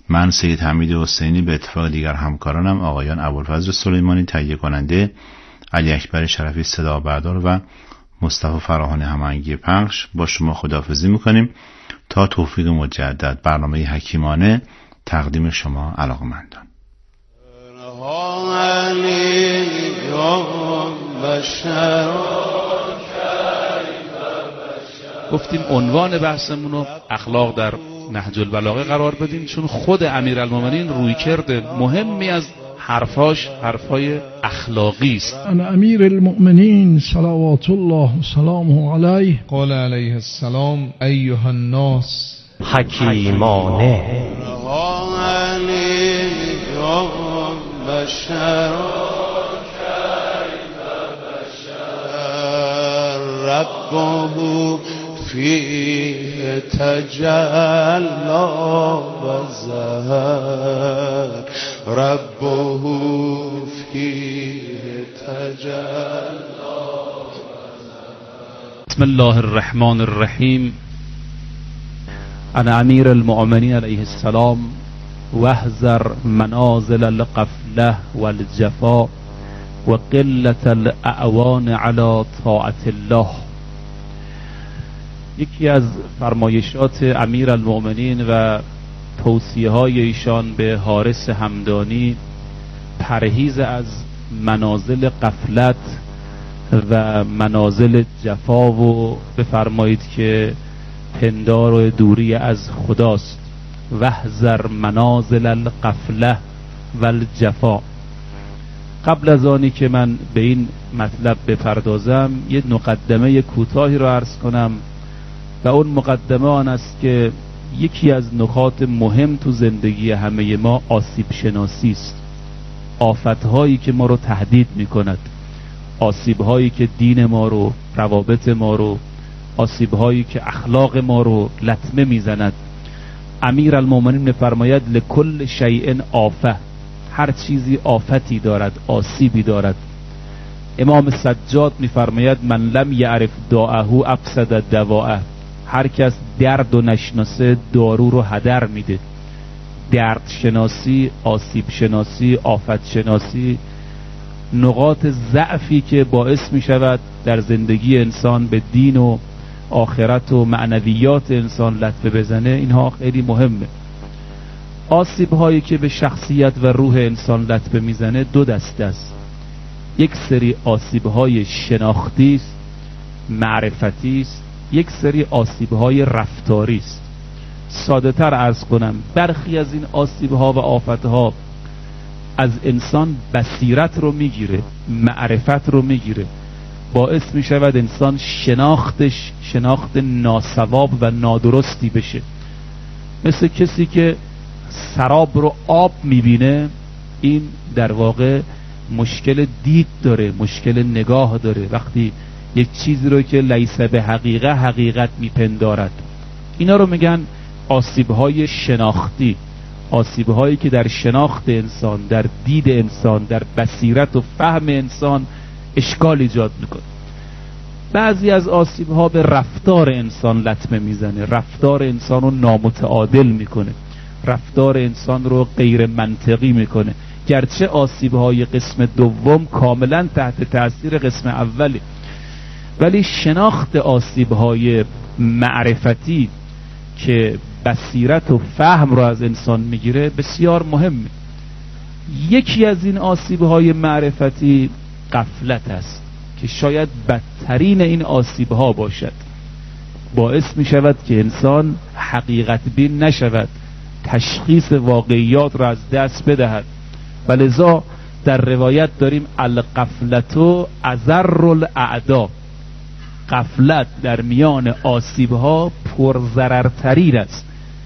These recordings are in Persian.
من سید حمید حسینی به اتفاق دیگر همکارانم آقایان ابوالفضل سلیمانی تهیه کننده، علی اکبر شرفی صدا بردار و مصطفی فراهانی هماهنگی پخش با شما خداحافظی میکنیم تا توفیق مجدد. برنامه حکیمانه تقدیم شما علاقمندان. گفتیم عنوان بحثمون رو اخلاق در نهج البلاغه قرار بدیم، چون خود امیرالمومنین رویکرد مهمی از حرفاش حرفای اخلاقی است. انا امیر المؤمنین صلوات الله و سلامه علیه قال علیه السلام ایها الناس حکیمانه ربه فيه تجلى وزهر ربه فيه تجلى. بسم الله الرحمن الرحیم. انا امیر المؤمنین علیه السلام واحذر منازل القفله والجفا و قلة الاعوان على طاعت الله. یکی از فرمایشات امیرالمؤمنین و توصیه های ایشان به حارس همدانی پرهیز از منازل غفلت و منازل جفا و بفرمایید که پندار و دوری از خداست. واحذر منازل الغفله و الجفا. قبل از آنی که من به این مطلب بپردازم یه مقدمه کوتاهی رو عرض کنم و اون مقدمه آن است که یکی از نکات مهم تو زندگی همه ما آسیب شناسی است. آفت‌هایی که ما رو تهدید می‌کند، آسیب‌هایی که دین ما رو، روابط ما رو، آسیب‌هایی که اخلاق ما رو لطمه می‌زند. امیرالمومنین می‌فرماید لکل شیء آفه، هر چیزی آفتی دارد، آسیبی دارد. امام سجاد می‌فرماید من لم یعرف داءه افسد دواءه، هر کس درد و نشناسه دارو رو هدر میده. درد شناسی، آسیب شناسی، آفت شناسی، نقاط ضعفی که باعث می شود در زندگی انسان به دین و آخرت و معنویات انسان لطمه بزنه، اینها خیلی مهمه. آسیب هایی که به شخصیت و روح انسان لطمه میزنه دو دسته است. یک سری آسیب های شناختی است، معرفتی است، یک سری آسیب های رفتاری است. ساده تر عرض کنم، برخی از این آسیب ها و آفت ها از انسان بصیرت رو میگیره، معرفت رو میگیره، باعث میشود انسان شناخت ناسواب و نادرستی بشه. مثل کسی که سراب رو آب میبینه، این در واقع مشکل دید داره، مشکل نگاه داره. وقتی یک چیزی رو که لیس به حقیقت میپندارد، اینا رو میگن آسیب‌های شناختی، آسیب‌هایی که در شناخت انسان، در دید انسان، در بصیرت و فهم انسان اشکال ایجاد میکنه. بعضی از آسیب‌ها به رفتار انسان لطمه میزنه، رفتار انسان رو نامتعادل میکنه، رفتار انسان رو غیر منطقی میکنه. گرچه آسیب‌های قسم دوم کاملا تحت تأثیر قسم اولی، ولی شناخت آسیب‌های معرفتی که بصیرت و فهم رو از انسان میگیره بسیار مهمه. یکی از این آسیب‌های معرفتی غفلت است که شاید بدترین این آسیب‌ها باشد. باعث می‌شود که انسان حقیقت بین نشود، تشخیص واقعیات را از دست بدهد. و لذا در روایت داریم الغفلة اضر الاعداء، غفلت در میان آسیب‌ها پرضررترین است.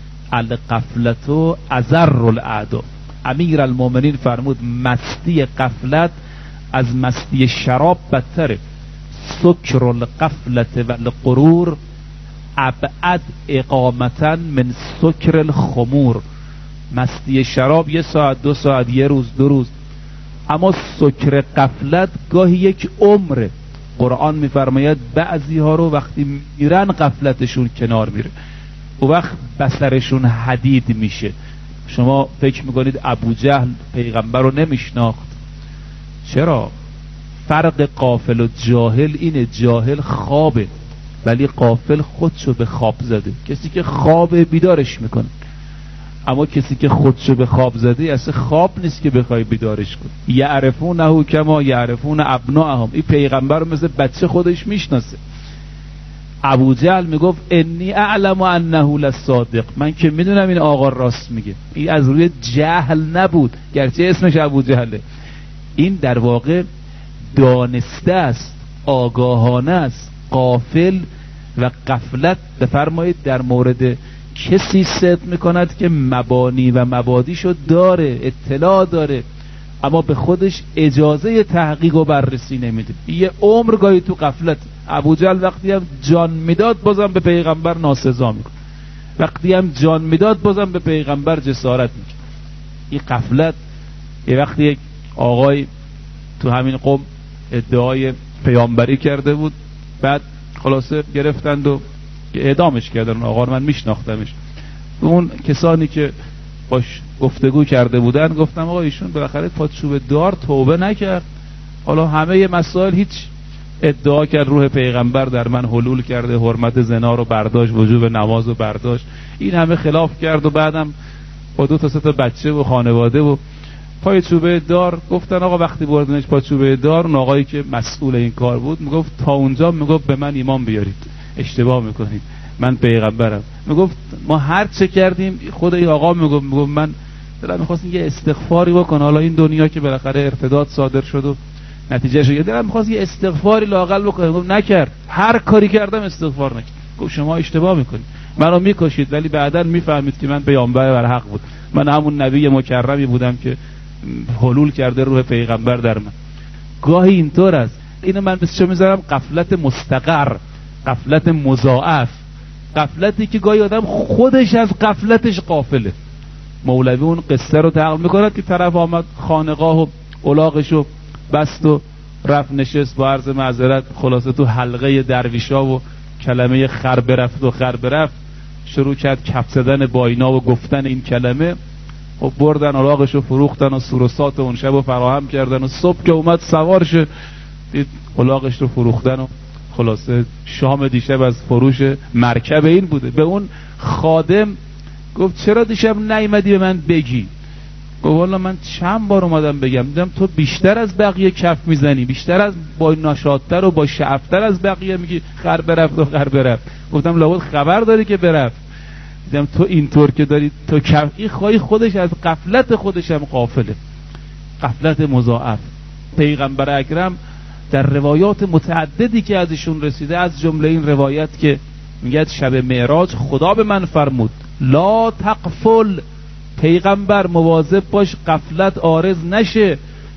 الغفلة اضر الاعداء. امیرالمومنین فرمود مستی غفلت از مستی شراب بدتره. سکر الغفلة و الغرور ابعد اقامتا من سکر الخمور. مستی شراب 1 ساعت 2 ساعت 1 روز 2 روز، اما سکر غفلت گاهی 1 عمره. قرآن میفرماید بعضی ها رو وقتی میرن غفلتشون کنار میره، و وقت بصرشون حدید میشه، شما فکر میکنید ابو جهل پیغمبر رو نمیشناخت؟ چرا؟ فرق غافل و جاهل اینه، جاهل خوابه ولی غافل خودشو به خواب زده. کسی که خوابه بیدارش میکنه، اما کسی که خودشو به خواب زده اصلا خواب نیست که بخوای بیدارش کنی. یعرفونه کما یعرفون ابناءهم، این پیغمبر رو مثل بچه خودش میشناسه. ابو جهل میگفت انی اعلم انه لصادق، من که میدونم این آقا راست میگه. این از روی جهل نبود گرچه اسمش ابو جهله، این در واقع دانسته است، آگاهانه است. غافل و غفلت بفرمایید در مورد کسی صدق میکند که مبانی و مبادیشو داره، اطلاع داره، اما به خودش اجازه تحقیق و بررسی نمیده. یه عمر گاهی تو غفلت. ابو جهل وقتی هم جان میداد بازم به پیغمبر ناسزا میکنه، وقتی هم جان میداد بازم به پیغمبر جسارت میکنه. این غفلت. یه وقتی یک آقای تو همین قوم ادعای پیامبری کرده بود، بعد خلاصه گرفتند و اعدامش کردن. آقا من میشناختمش. اون کسانی که باش گفتگو کرده بودن گفتم آقا ایشون بالاخره پادشوه دار توبه نکرد، حالا همه مسائل هیچ ادعا کرد روح پیغمبر در من حلول کرده، حرمت زنا رو برداشت، وجوب نماز رو برداشت، این همه خلاف کرد و بعدم با 2 تا 3 تا بچه و خانواده و پای چوبه دار. گفتن آقا وقتی بردنش پای چوبه دار، اون آقایی که مسئول این کار بود میگفت تا اونجا میگفت به من ایمان بیارید، اشتباه میکنید، من پیغمبرم. میگفت ما هر چه کردیم، خود این آقا میگفت من دلم میخواست یه استغفاری بکنه، حالا این دنیا که بالاخره ارتداد صادر شد و نتیجه شد، دلم میخواست یه استغفاری لااقل بکنه. گفت نکرد، هر کاری کردم استغفار نکرد. گفت شما اشتباه میکنید، منو میکشید ولی بعداً میفهمید که من پیامبر بر حق بود، من همون نبی مکرمی بودم که حلول کرده روح پیغمبر در من. گاهی اینطور است. اینو من مثل میذارم غفلت مستقر، غفلت مضاعف، غفلتی که گاهی آدم خودش از غفلتش غافله. مولوی اون قصه رو تعریف میکنه که طرف آمد خانقاه و الاغشو بست و رفت نشست با عرض معذرت خلاصه تو حلقه درویشا و کلمه خر برفت و خر برفت شروع کرد کف زدن با اینا و گفتن این کلمه و بردن الاغشو فروختن و سوروسات اون شب رو فراهم کردن و صبح که اومد سوار شه دید الاغش رو فروختن و خلاصه شام دیشب از فروش مرکب این بوده. به اون خادم گفت چرا دیشب نیومدی به من بگی؟ گفت والا من چند بار اومدم بگم، دیدم تو بیشتر از بقیه کف میزنی، بیشتر از با نشاطتر و با شعفتر از بقیه میگی خر برفت و خر برفت. گفتم لابد خبر داری که برفت. دیدم تو اینطور که داری تو کفی خواهی خودش از غفلت خودش هم غافله، غفلت مضاعف. پیغمبر اکرم در روایات متعددی که ازشون رسیده، از جمله این روایت که میگه شب معراج خدا به من فرمود لا تغفل، پیغمبر مواظب باش غفلت عارض نشه،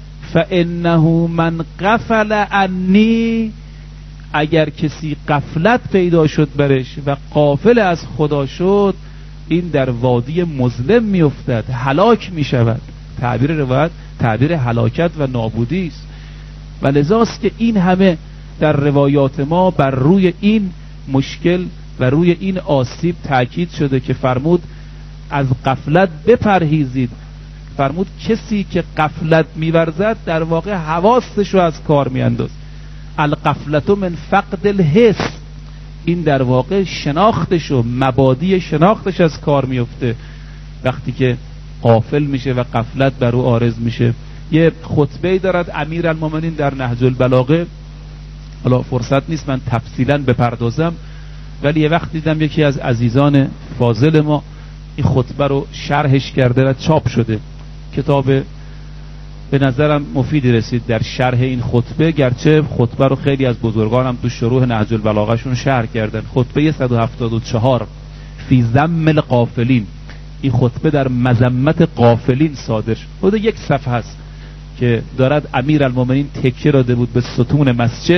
فانه من غفل عنی، اگر کسی غفلت پیدا شد برش و غافل از خدا شد این در وادی مظلم میافتد، هلاک میشود. تعبیر روایت تعبیر هلاکت و نابودی است و لذاست که این همه در روایات ما بر روی این مشکل و روی این آسیب تاکید شده که فرمود از غفلت بپرهیزید. فرمود کسی که غفلت میورزد در واقع حواسش رو از کار میانداز. الغفلت من فقد الحس، این در واقع شناختش و مبادی شناختش از کار میفته وقتی که غافل میشه و غفلت بر او عارض میشه. یه خطبه‌ای دارد امیرالمومنین در نهج البلاغه، حالا فرصت نیست من تفصیلا بپردازم، ولی یه وقت دیدم یکی از عزیزان فاضل ما این خطبه رو شرحش کرده و چاپ شده. کتاب به نظرم مفیدی رسید در شرح این خطبه، گرچه خطبه رو خیلی از بزرگانم تو شروح نهج البلاغه شون شرح کردن. خطبه 174 فی ذم الغافلین، این خطبه در مذمت غافلین صادر شد. خود یک صفحه است که دارد امیرالمومنین تکیه داده بود به ستون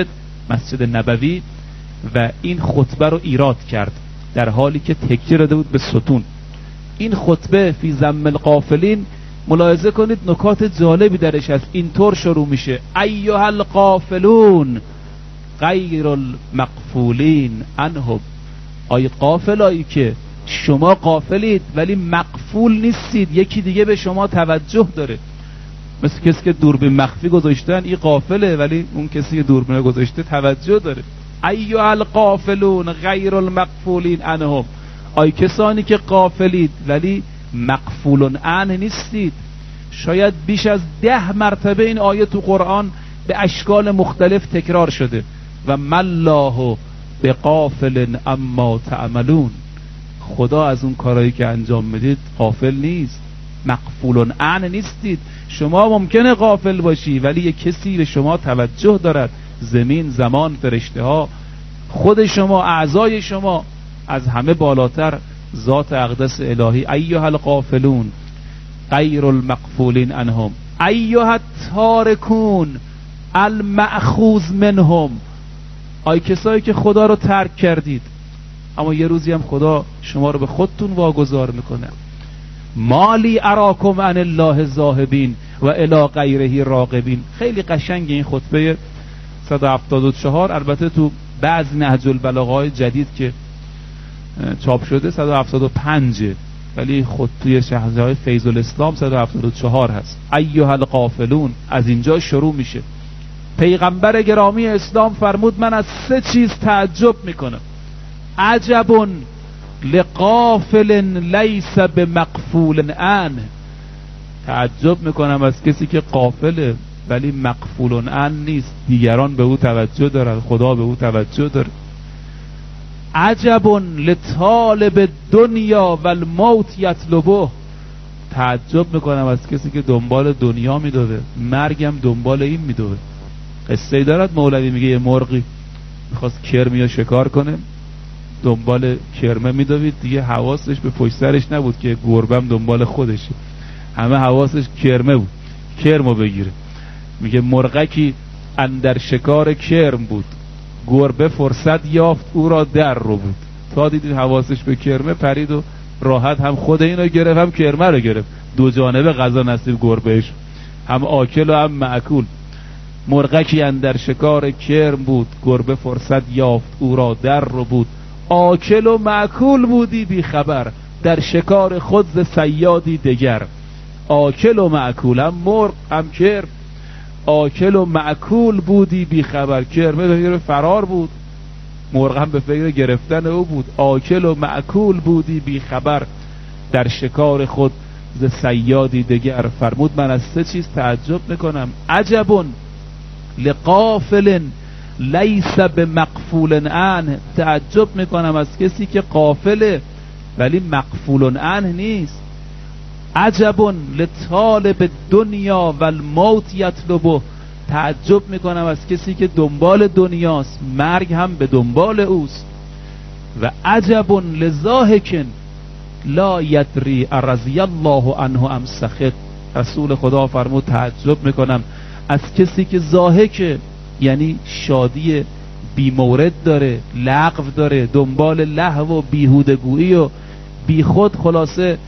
مسجد نبوی و این خطبه رو ایراد کرد در حالی که تکیه داده بود به ستون. این خطبه فی ذم الغافلین ملاحظه کنید نکات جالبی درش هست. اینطور شروع میشه ایها الغافلون غیر المغفولین عنهم، آی غافلایی که شما غافلید ولی مغفول نیستید، یکی دیگه به شما توجه داره. مثل کسی که دوربین مخفی گذاشتن، این غافله ولی اون کسی که دوربین گذاشته توجه داره. ایها الغافلون غیر المغفولین عنهم، آی کسانی که غافلید ولی مغفولون عنه نیستید. شاید بیش از 10 مرتبه این آیه تو قرآن به اشکال مختلف تکرار شده و مالله بغافل اما تعملون. خدا از اون کارهایی که انجام میدید غافل نیست، مغفولون عنه نیستید. شما ممکنه غافل باشی ولی یک کسی به شما توجه دارد، زمین، زمان، فرشته ها، خود شما، اعضای شما، از همه بالاتر ذات اقدس الهی. ایها الغافلون غیر المغفولین عنهم ایها التارکون المأخوذ منهم، آی کسایی که خدا رو ترک کردید اما یه روزی هم خدا شما رو به خودتون واگذار میکنه. مالی اراکم عن الله ذاهبین و الی غیره راغبین. خیلی قشنگ این خطبه 174. البته تو بعضی نهج البلاغه های جدید که چاپ شده 175 ولی خود توی شرح‌های فیض الاسلام 174 هست. ایها الغافلون از اینجا شروع میشه. پیغمبر گرامی اسلام فرمود من از 3 چیز تعجب میکنم. عجب لغافل لیس بمغفول عنه، تعجب میکنم از کسی که غافله ولی مغفول عنه نیست، دیگران به او توجه دارن، خدا به او توجه داره. عجب لطالب دنیا و الموت یطلبه، تعجب میکنم از کسی که دنبال دنیا میدوه، مرگم دنبال این میدوه. قصه دارد مولوی میگه یه مرغی میخواست کرمی یا شکار کنه، دنبال کرمه میدوید، دیگه حواسش به پشت سرش نبود که گربم دنبال خودشه، همه حواسش کرمه بود، کرمو بگیره. میگه مرغکی اندر شکار کرم بود، گربه فرصت یافت او را در رو بود. تا دیدید حواسش به کرمه پرید و راحت هم خود اینو گرفت هم کرمه رو گرفت، دو جانبه غذا نصیب گربهش، هم آکل و هم معکول. مرغکی اندر شکار کرم بود، گربه فرصت یافت او را در رو بود. آکل و معکول بودی بی خبر، در شکار خود ز صیادی دگر. آکل و معکول، هم مرغ هم کرم، آکل و معکول بودی بی خبر. کرمه به فکر فرار بود، مرغ هم به فکر گرفتن او بود. آکل و معکول بودی بی خبر، در شکار خود ز صیادی دگر. فرمود من از 3 چیز تعجب میکنم. عجب لغافل لیس بمغفول عنه، تعجب میکنم از کسی که غافله ولی مغفول عنه نیست. عجب لطالب دنیا و الموت یطلبه، تعجب میکنم از کسی که دنبال دنیاست، مرگ هم به دنبال اوست. و عجب لضاحک لا یدری رضی الله عنه ام سخط، رسول خدا فرمود تعجب میکنم از کسی که ضاحک، یعنی شادی بی مورد داره، لغو داره، دنبال لهو و بیهودگویی و بی خود، خلاصه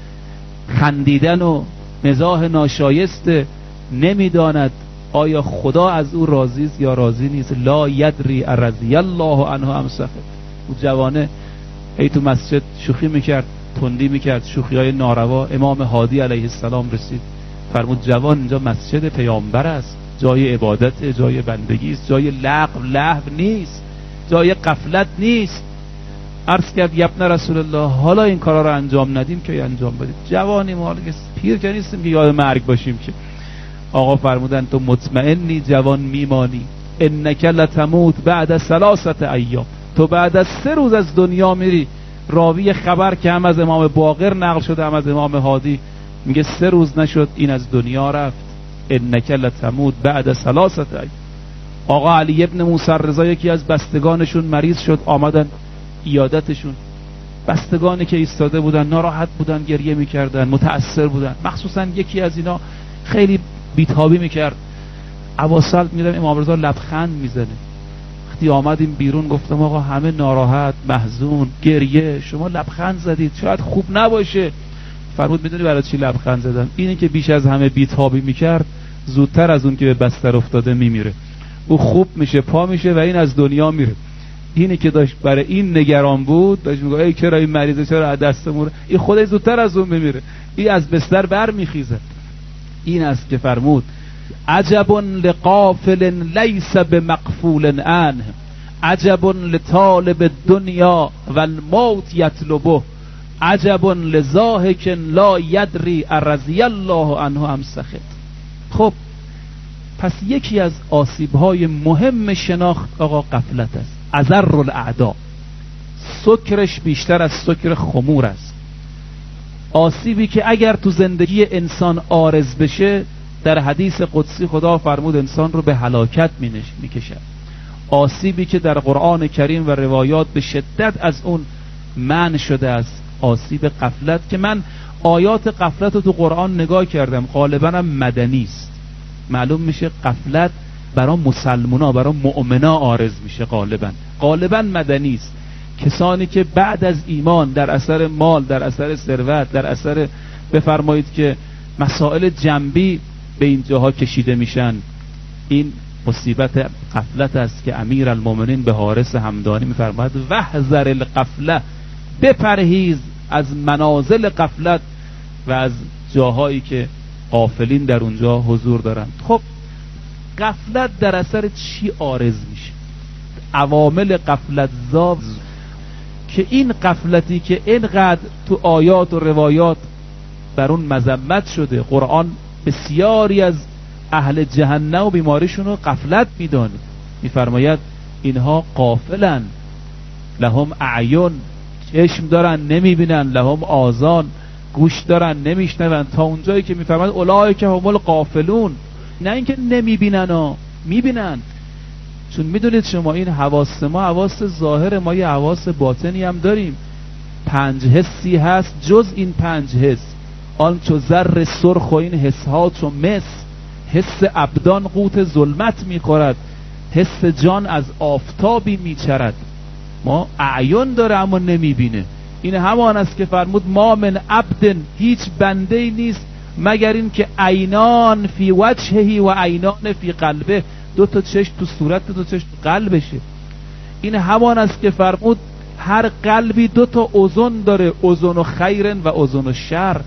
خندیدن و مزاح ناشایسته، نمیداند آیا خدا از او راضی است یا راضی نیست. لا یدری رضی الله عنه ام سخط. او جوانه ای تو مسجد شوخی میکرد، تندی میکرد، شوخی های ناروا. امام هادی علیه السلام رسید فرمود جوان اینجا مسجد پیامبر است، جای عبادت، جای بندگی است، جای لهو نیست، جای غفلت نیست. عرض کرد یبن رسول الله حالا این کارا رو انجام ندیم که انجام بدیم. جوانی ما که پیر که نیستیم که یاد مرگ باشیم که. آقا فرمودن تو مطمئنی جوان میمانی؟ انک لتموت بعد 3 ایام، تو بعد از 3 روز از دنیا میری. راوی خبر که هم از امام باقر نقل شده هم از امام هادی میگه 3 روز نشد این از دنیا رفت. انک لتموت بعد 3 ایام. آقا علی ابن موسی رضا یکی از بستگانشون مریض شد، آمدن عیادتشون. بستگانی که ایستاده بودن ناراحت بودن، گریه میکردن، متأثر بودن. مخصوصا یکی از اینا خیلی بیتابی میکرد. اواسط میرم امام رضا لبخند میزنه. وقتی آمدیم بیرون گفتم آقا همه ناراحت، محزون، گریه، شما لبخند زدید، شاید خوب نباشه. فرمود میدونی برای چی لبخند زدم؟ اینی که بیش از همه بیتابی میکرد زودتر از اون که به بستر افتاده میمیره. او خوب میشه، پا میشه و این از دنیا میره. اینی که داشت برای این نگران بود، داشت میگه ای چرا این مریضه، چرا از دستمون، این خودش زودتر از اون میمیره، این از بستر برمیخیزه. این است که فرمود عجب لقافل لیس بمقفول عنه، عجب لطالب الدنیا والموت یطلبه، عجب لضاحک لا یدری رضی الله عنه ام سخط. خب پس یکی از آسیب‌های مهم شناخت آقا غفلت است. اضر الاعداء، سکرش بیشتر از سکر خمور است. آسیبی که اگر تو زندگی انسان عارض بشه، در حدیث قدسی خدا فرمود انسان رو به هلاکت میکشد. آسیبی که در قرآن کریم و روایات به شدت از اون منع شده است، آسیب غفلت، که من آیات غفلت رو تو قرآن نگاه کردم، غالبا هم مدنی است. معلوم میشه غفلت برای مسلمونا، برای مؤمنا عارض میشه، غالبا مدنی است. کسانی که بعد از ایمان در اثر مال، در اثر ثروت، در اثر بفرمایید که مسائل جنبی به این جاها کشیده میشن، این مصیبت غفلت است که امیرالمومنین به حارث همدانی میفرماید وحذر الغفله، بپرهیز از منازل غفلت و از جاهایی که غافلین در اونجا حضور دارند. خب غفلت در اثر چی عارض میشه؟ عوامل غفلت زا که این غفلتی که اینقدر تو آیات و روایات بر اون مذمت شده، قرآن بسیاری از اهل جهنم و بیماریشون رو غفلت میدانه، میفرماید اینها غافلن، لهم اعین، چشم دارن نمیبینن، لهم آذان، گوش دارن نمیشنون، تا اونجایی که میفرماید اولئک هم الغافلون، نه اینکه نمیبینن ها، میبینن. چون میدونید شما این حواس ما حواس ظاهر، ما یه حواس باطنی هم داریم. 5 حسی هست جز این 5 حس، آن چو زر سرخ و این حس ها چو مس، حس ابدان قوت ظلمت میخورد، حس جان از آفتابی میچرد. ما اعیان داره اما نمیبینه. این همان است که فرمود ما من عبد، هیچ بنده ای نیست مگر این که عینان فی وجهه و عینان فی قلبه، 2 تا چشم تو صورت، 2 تا چشم تو قلبشه. این همان است که فرمود هر قلبی 2 تا اذن داره، اذن خیر و اذن شر.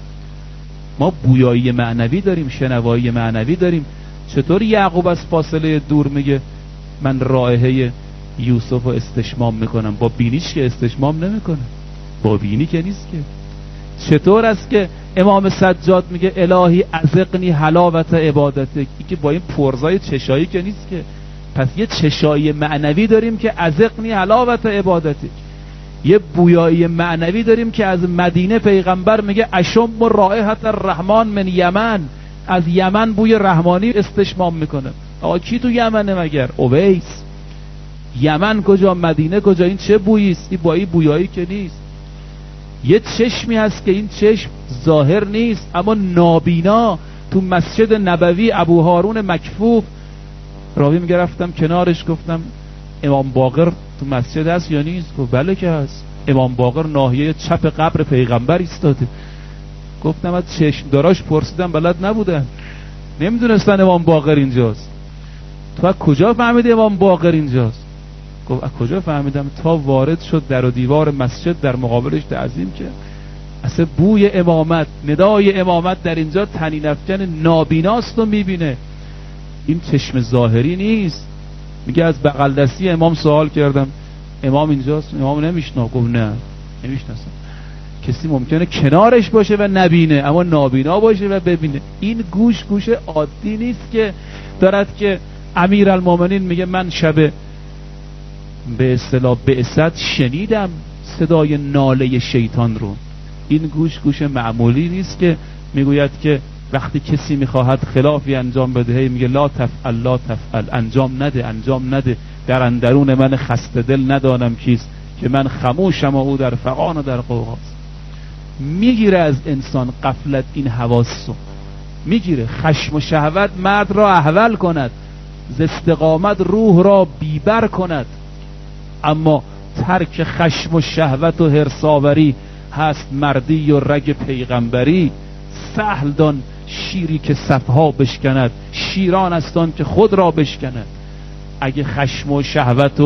ما بویایی معنوی داریم، شنوایی معنوی داریم. چطور یعقوب از فاصله دور میگه من رائحه یوسف رو استشمام میکنم؟ با بینیش که استشمام نمیکنه، با بینی که نیست که. چطور است که امام سجاد میگه الهی ازقنی حلاوت عبادتک؟ این که با این پرزای چشایی که نیست که. پس یه چشایی معنوی داریم که ازقنی حلاوت عبادتک، یه بویایی معنوی داریم که از مدینه پیغمبر میگه اشم رائحت الرحمن من یمن، از یمن بوی رحمانی استشمام میکنه. آقا کی تو یمنه مگر؟ اویس. یمن کجا، مدینه کجا؟ این چه بویی است؟ این با این بویایی که نیست. یه چشمی هست که این چشم ظاهر نیست اما نابینا. تو مسجد نبوی ابو هارون مکفوف، راوی میگه رفتم کنارش گفتم امام باقر تو مسجد هست یا نیست؟ گفت بله که هست. امام باقر ناحیه چپ قبر پیغمبر ایستاده. گفتم از چشم داراش پرسیدم بلد نبودن، نمیدونستن امام باقر اینجاست. تو از کجا فهمیدی امام باقر اینجاست؟ گفت از کجا فهمیدم؟ تا وارد شد در و دیوار مسجد در مقابلش تعظیم کرد. اصلا بوی امامت، ندای امامت در اینجا طنین افکن نابیناست و میبینه. این چشم ظاهری نیست. میگه از بغل دستی امام سوال کردم امام اینجاست؟ امام نمیشناسه. گفت نه نمیشناسم. کسی ممکنه کنارش باشه و نبینه اما نابینا باشه و ببینه. این گوش عادی نیست که دارد که امیرالمومنین میگه من شب به اصطلاح بعثت شنیدم صدای ناله شیطان رو. این گوش معمولی نیست که میگوید که وقتی کسی میخواهد خلافی انجام بده میگه لا تفعل لا تفعل، انجام نده. در اندرون من خسته دل ندانم کیست که من خموشم و او در فغان و در قوقاست. میگیره از انسان غفلت این حواسو، میگیره. خشم و شهوت مرد را احول کند، ز استقامت روح را بیبر کند. اما ترک خشم و شهوت و حرصاوری هست مردی و رگ پیغمبری. سهل دان شیری که صفها بشکند، شیران استان که خود را بشکند. اگه خشم و شهوت و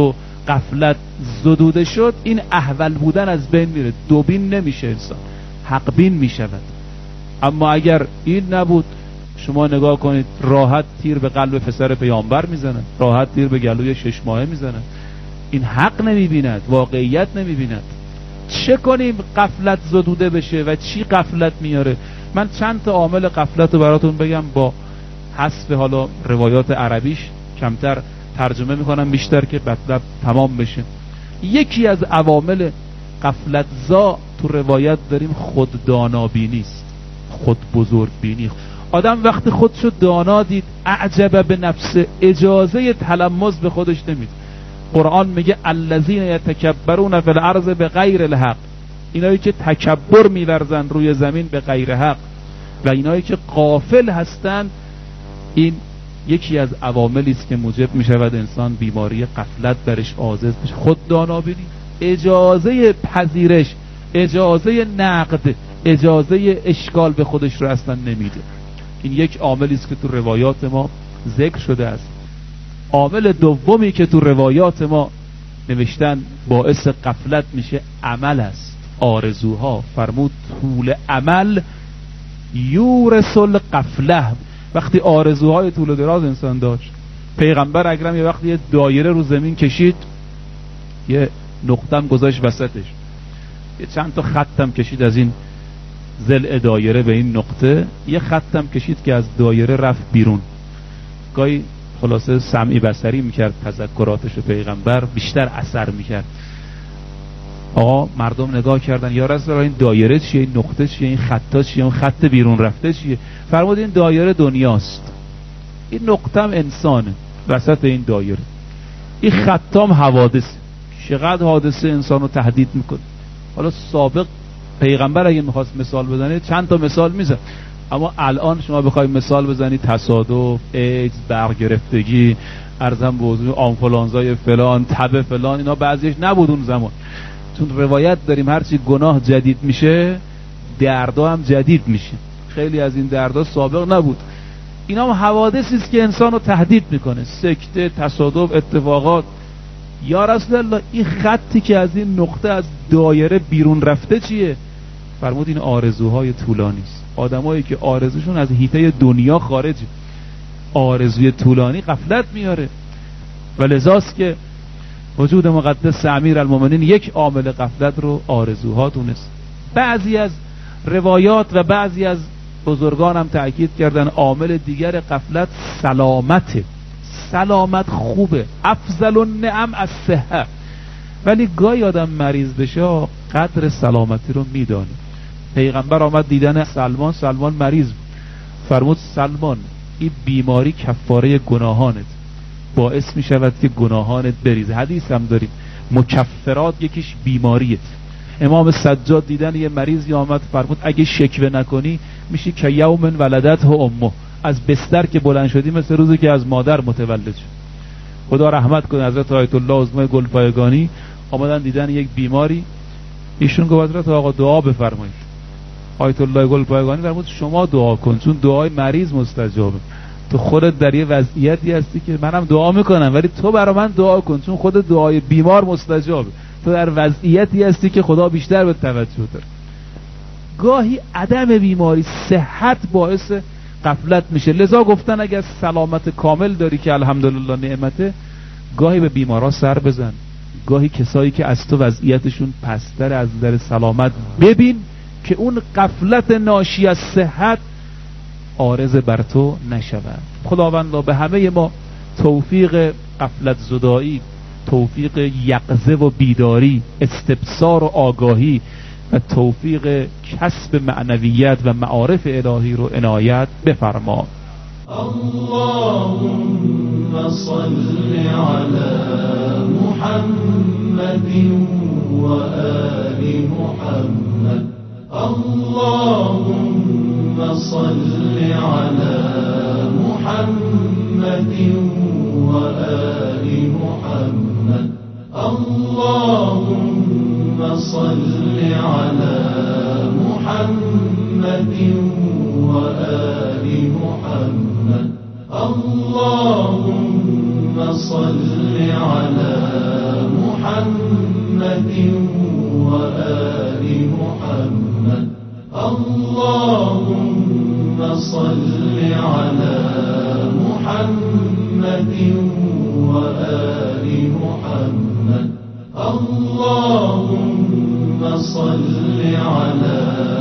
غفلت زدوده شد، این احول بودن از بین میره، دوبین نمیشه انسان، حق بین میشود. اما اگر این نبود، شما نگاه کنید راحت تیر به قلب پسر پیامبر میزنه، راحت تیر به گلوی 6 ماهه میزنه. این حق نمیبیند، واقعیت نمیبیند. چه کنیم غفلت زدوده بشه و چی غفلت میاره؟ من چند تا عامل غفلت رو براتون بگم، با حذف حالا روایات عربیش کمتر ترجمه میکنم، بیشتر که مطلب تمام بشه. یکی از عوامل غفلت زا تو روایت داریم خوددانابینی است، خود بزرگ بینی. آدم وقتی خودشو دانا دید، اعجب به نفسه، اجازه تلمس به خودش نمید. قرآن میگه الذین یتکبرون فی الارض بغیر الحق، اینایی که تکبر می‌ورزن روی زمین به غیر حق و اینایی که غافل هستند. این یکی از عواملی است که موجب می‌شود انسان بیماری غفلت درش عاجز بشه. خوددانابینی، اجازه پذیرش، اجازه نقد، اجازه اشکال به خودش رو اصلا نمیده. این یک عاملی است که تو روایات ما ذکر شده است. عامل دومی که تو روایات ما نوشتن باعث غفلت میشه عمل است، آرزوها. فرمود طول عمل یورث الغفله. وقتی آرزوهای طول و دراز انسان داشت، پیغمبر اکرم یه وقتی یه دایره رو زمین کشید، یه نقطه‌ام گذاشت وسطش، یه چند تا خطم کشید از این ضلع دایره به این نقطه، یه خطم کشید که از دایره رفت بیرون. گاهی خلاصه سمعی بصری میکرد تذکراتش پیغمبر، بیشتر اثر میکرد. آقا مردم نگاه کردن، یا رسول الله این دایره چیه، این نقطه چیه، این خطا چیه، اون خط بیرون رفته چیه؟ فرمود این دایره دنیاست، این نقطه هم انسانه وسط این دایره، این خطام حوادث. چقدر حادثه انسانو تهدید میکنه. حالا سابق پیغمبر اگه میخواست مثال بزنه چند تا مثال میزد، اما الان شما بخوای مثال بزنی تصادف، ایدز، برق گرفتگی، ارزم به حضور آنفولانزای فلان، تب فلان، اینا بعضیش نبود اون زمان. چون روایت داریم هرچی گناه جدید میشه دردا هم جدید میشه. خیلی از این دردا سابق نبود. اینا هم حوادثی است که انسانو تهدید میکنه، سکته، تصادف، اتفاقات. یا رسول الله این خطی که از این نقطه از دایره بیرون رفته چیه؟ فرمود این آرزوهای طولانی است. آدمایی که آرزوشون از حیطه دنیا خارجه، آرزوی طولانی غفلت میاره. و لذاست که وجود مقدس امیرالمومنین یک عامل غفلت رو آرزوها دونست. بعضی از روایات و بعضی از بزرگان هم تأکید کردن عامل دیگر غفلت سلامته. سلامت خوبه، افضل النعم الصحه، ولی گاهی آدم مریض بشه قدر سلامتی رو میدانه. پیغمبر آمد دیدن سلمان مریض، فرمود سلمان این بیماری کفاره گناهانت، باعث می شود که گناهانت بریزه. حدیث هم داریم مکفرات یکیش بیماریه. امام سجاد دیدن یه مریضی آمد، فرمود اگه شکوه نکنی میشی که یوم ولدته امه، از بستر که بلند شدی مثل روزی که از مادر متولد شد. خدا رحمت کنه حضرت آیت الله عظمای گلپایگانی آمدن دیدن یک بیماری، ایشون گفت حضرت آقا دعا بفرمایید. آیت الله گلپایگانی فرمود شما دعا کن، چون دعای مریض مستجابه. تو خودت در یه وضعیتی هستی که منم دعا میکنم، ولی تو برای من دعا کن، چون خود دعای بیمار مستجابه. تو در وضعیتی هستی که خدا بیشتر به توجه داره. گاهی عدم بیماری، صحت باعث غفلت میشه. لذا گفتن اگر سلامت کامل داری که الحمدلله نعمته، گاهی به بیمارا سر بزن، گاهی کسایی که از تو وضعیتشون پستر از نظر سلامت ببین که اون غفلت ناشی از صحت عارض بر تو نشود. خداوند به همه ما توفیق غفلت زدایی، توفیق یقظه و بیداری، استبصار و آگاهی و توفیق کسب معنویت و معارف الهی رو عنایت بفرما. اللهم صل علی محمد و آل محمد. اللهم صل علی محمد و آل محمد. اللهم صل علی محمد و آل محمد. اللهم صل علی صل على محمد وآل محمد اللهم صل على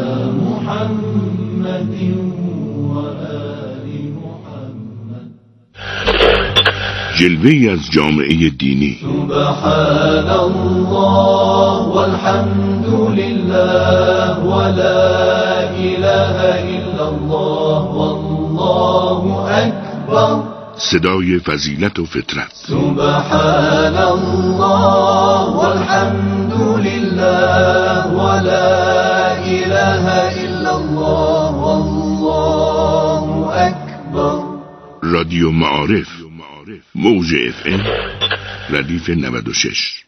محمد وآل محمد. جلوه‌ای از جامعه دینی. سبحان الله والحمد لله ولا اله الا الله والله اکبر. صدای فضیلت و فطرت. سبحان الله والحمد لله ولا اله الا الله والله اکبر. رادیو معارف موج FM ردیف 96.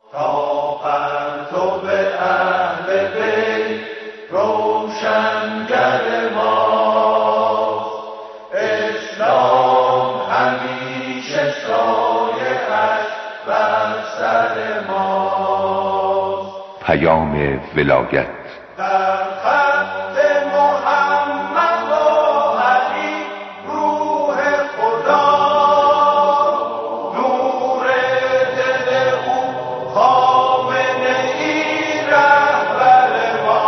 پیام ولایت در خط محمد و علی روح خدا نور دل او خامنه ای رهبر ما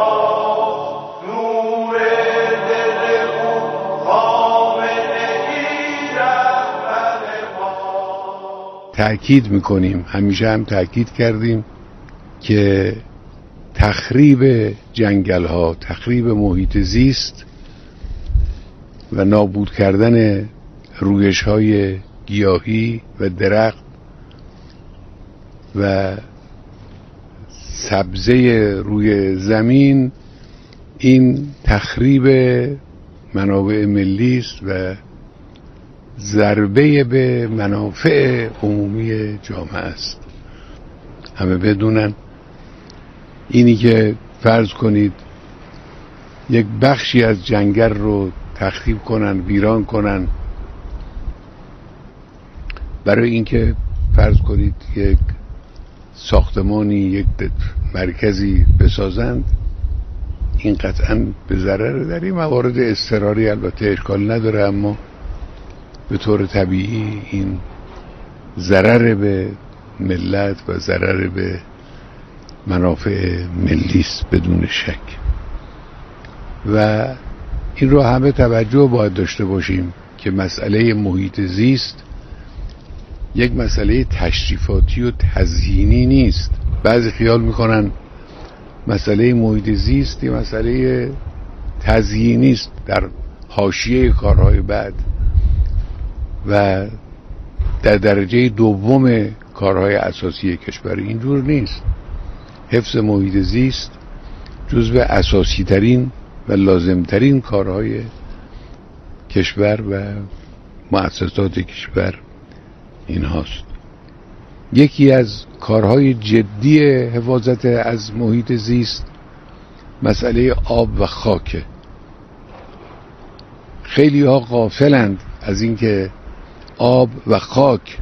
نور دل او خامنه ای رهبر ما. تأکید میکنیم، همیشه هم تأکید کردیم که تخریب جنگل ها، تخریب محیط زیست و نابود کردن رویش های گیاهی و درخت و سبزه روی زمین، این تخریب منابع ملی است و ضربه به منافع عمومی جامعه است. همه بدونن اینی که فرض کنید یک بخشی از جنگل رو تخریب کنن، ویران کنن، برای اینکه فرض کنید یک ساختمانی، یک مرکزی بسازند، این قطعا به ضرر. در این موارد اضطراری البته اشکال نداره، اما به طور طبیعی این ضرر به ملت و ضرر به منافع ملی است بدون شک. و این رو همه توجه باید داشته باشیم که مسئله محیط زیست یک مسئله تشریفاتی و تزیینی نیست. بعضی خیال میکنن مسئله محیط زیست یه مسئله تزیینی است در حاشیه کارهای بعد و در درجه دوم کارهای اساسی کشور. اینجور نیست. حفظ محیط زیست جزو اساسی ترین و لازم ترین کارهای کشور و مؤسسات کشور این هاست. یکی از کارهای جدی حفاظت از محیط زیست مسئله آب و خاکه. خیلی ها غافلند از اینکه آب و خاک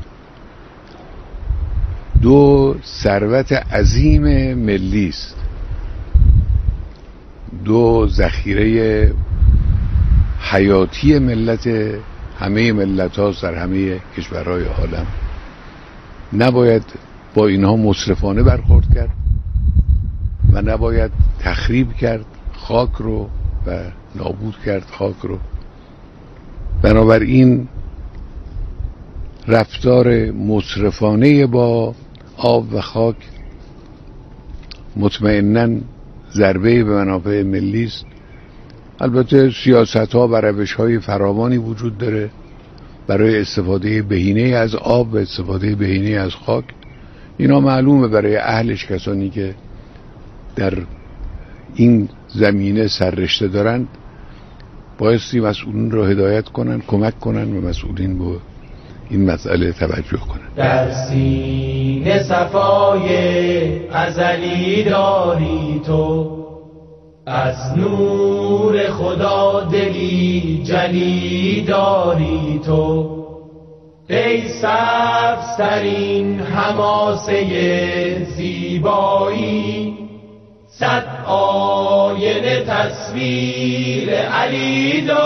دو ثروت عظیم ملی است، دو ذخیره حیاتی ملت، همه ملت ها در همه کشورهای عالم. نباید با اینها مسرفانه برخورد کرد و نباید تخریب کرد خاک رو و نابود کرد خاک رو. بنابراین رفتار مسرفانه با آب و خاک مطمئناً ضربه به منافع ملی است. البته سیاست‌ها و روش‌های فراوانی وجود داره برای استفاده بهینه از آب و استفاده بهینه از خاک. اینا معلومه برای اهلش، کسانی که در این زمینه سررشته دارند بایستی مسئولین رو هدایت کنن، کمک کنن و مسئولین به این مسئله توجه کنن. در سینه صفای ازلی داری تو، از نور خدا دلی جلی داری تو، ای سبزترین حماسه زیبایی، صد آینه تصویر علی داری.